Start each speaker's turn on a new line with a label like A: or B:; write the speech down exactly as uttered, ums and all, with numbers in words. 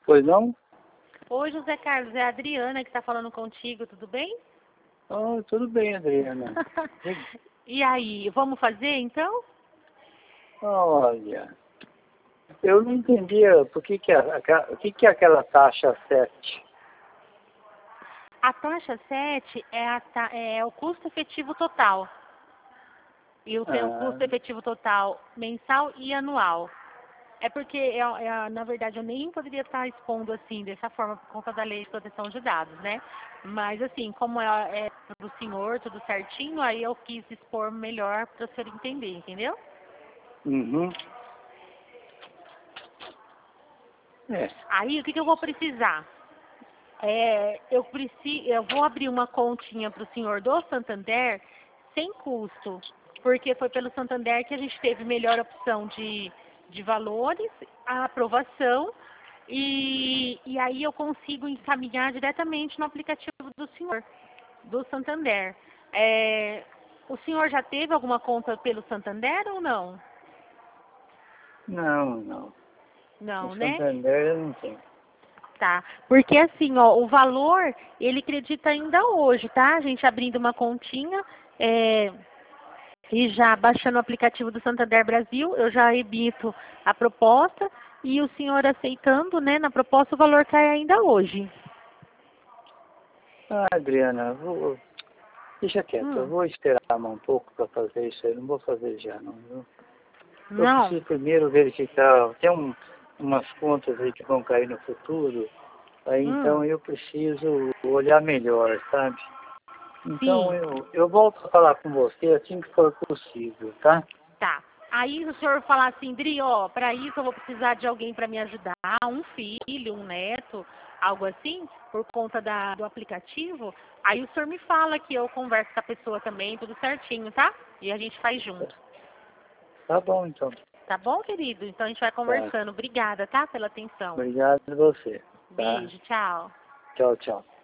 A: Pois não?
B: Oi, José Carlos, é a Adriana que está falando contigo, tudo bem?
A: Oh, tudo bem, Adriana.
B: E aí, vamos fazer então?
A: Olha, eu não entendia por que que, a, a, o que que é aquela taxa sete.
B: A taxa sete é, a ta- é o custo efetivo total. E eu tenho o
A: Ah,
B: custo efetivo total mensal e anual. É porque, é, é, na verdade, eu nem poderia estar expondo assim, dessa forma, por conta da lei de proteção de dados, né? Mas, assim, como é, é do senhor, tudo certinho, aí eu quis expor melhor para o senhor entender, entendeu?
A: uhum. É.
B: Aí, o que, que eu vou precisar? É, eu, preci, eu vou abrir uma continha para o senhor do Santander sem custo, porque foi pelo Santander que a gente teve melhor opção de, de valores, a aprovação, e, e aí eu consigo encaminhar diretamente no aplicativo do senhor, do Santander. É, o senhor já teve alguma conta pelo Santander ou não?
A: Não, não. O
B: Não, né?
A: Santander eu não tenho.
B: Tá, porque assim, ó, o valor, ele acredita ainda hoje, tá? A gente abrindo uma continha, é, e já baixando o aplicativo do Santander Brasil, eu já emito a proposta e o senhor aceitando, né, na proposta o valor cai ainda hoje.
A: Ah, Adriana, vou, deixa quieto, eu
B: Hum,
A: vou esperar um pouco para fazer isso aí, não vou fazer já não, viu? Eu
B: não,
A: preciso primeiro verificar, tem um, umas contas aí que vão cair no futuro, aí então
B: hum,
A: eu preciso olhar melhor, sabe? Então
B: sim,
A: eu, eu volto a falar com você assim que for possível, tá?
B: tá. Aí o senhor falar assim, Dri, ó, para isso eu vou precisar de alguém para me ajudar, um filho, um neto, algo assim, por conta da, do aplicativo. Aí o senhor me fala que eu converso com a pessoa também, tudo certinho, tá? E a gente faz junto.
A: Tá bom então.
B: Tá bom, querido? Então a gente vai
A: Tá.
B: conversando. Obrigada, tá? Pela atenção.
A: Obrigado a você, tá?
B: Beijo, tchau.
A: Tchau, tchau.